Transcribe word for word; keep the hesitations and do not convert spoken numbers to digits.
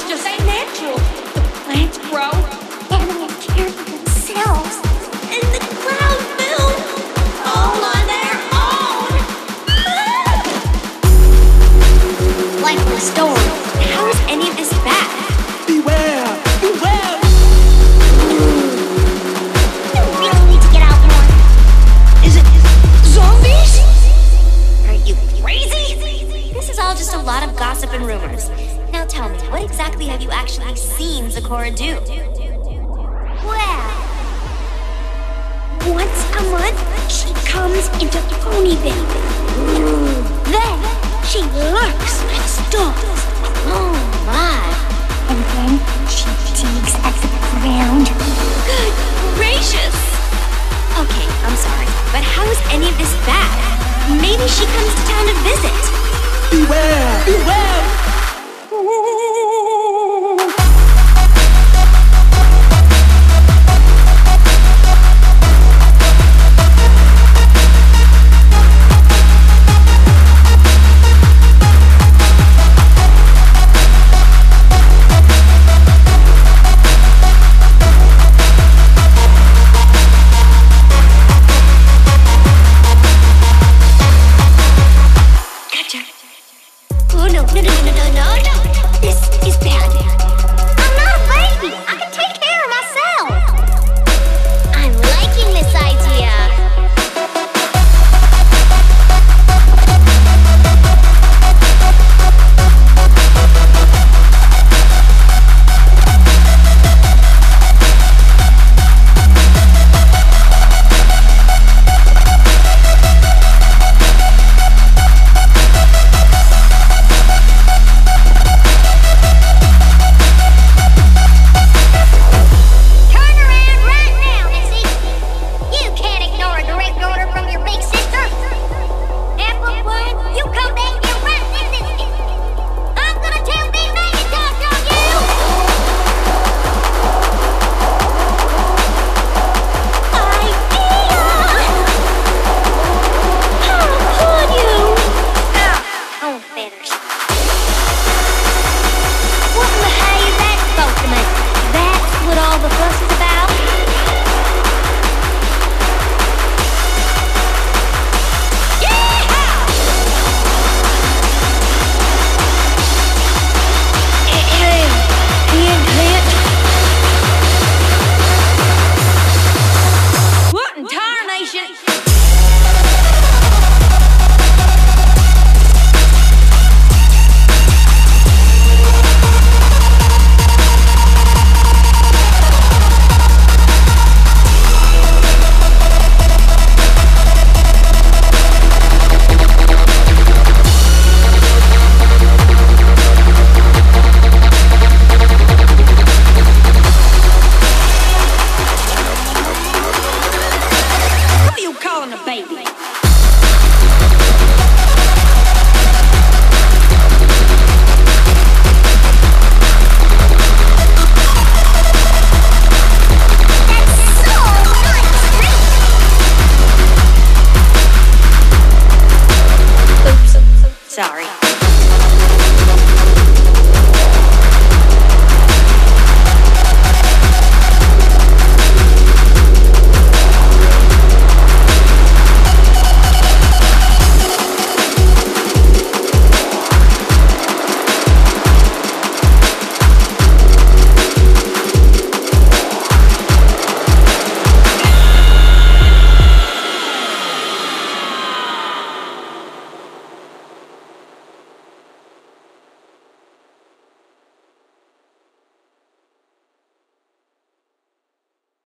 this just ain't natural. The plants grow, animals care for themselves, and the clouds build all on their own. Like the storm. How is any of this bad? Beware! Beware! You really need to get out more. Is it zombies? Are you crazy? This is all just a lot of gossip and rumors. Now tell me, what exactly have you actually seen Zecora do? Well, once a month, she comes into Ponyville. Then, she lurks and stalks. Oh my. And then, she digs at the ground. Good gracious! Okay, I'm sorry, but how is any of this bad? Maybe she comes to town to visit. Beware!